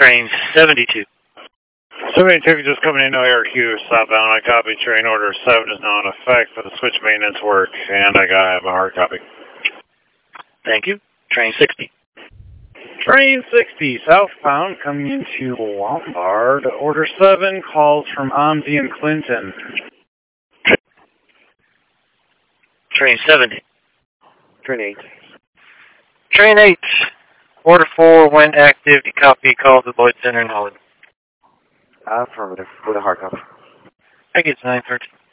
Train 72. 72 just coming in, no ARQ, southbound. I copy. Train order 7 is now in effect for the switch maintenance work, and I have a hard copy. Thank you. Train 60. Train 60, southbound, coming into Lombard. Order 7 calls from Omzi and Clinton. Train 70. Train 8. Train 8. Order 4 when active. You copy. Call the Lloyd Center in Hollywood. Affirmative. With a hard copy. I get 913.